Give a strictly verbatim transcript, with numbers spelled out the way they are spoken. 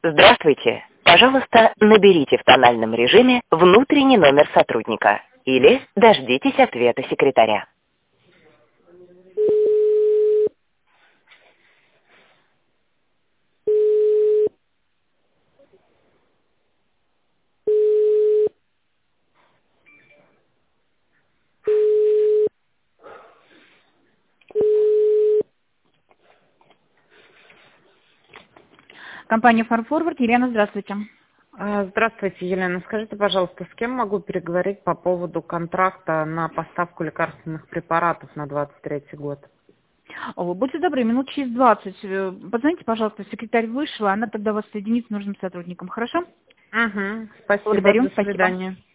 Здравствуйте. Пожалуйста, наберите в тональном режиме внутренний номер сотрудника или дождитесь ответа секретаря. Компания Farforward. Елена, здравствуйте. А, Здравствуйте, Елена. Скажите, пожалуйста, с кем могу переговорить по поводу контракта на поставку лекарственных препаратов на двадцать третий год? О, будьте добры, минут через двадцать. э, Позвоните, пожалуйста, секретарь вышла, она тогда вас соединит с нужным сотрудником. Хорошо? Угу. Спасибо. Благодарю. До Спасибо. свидания.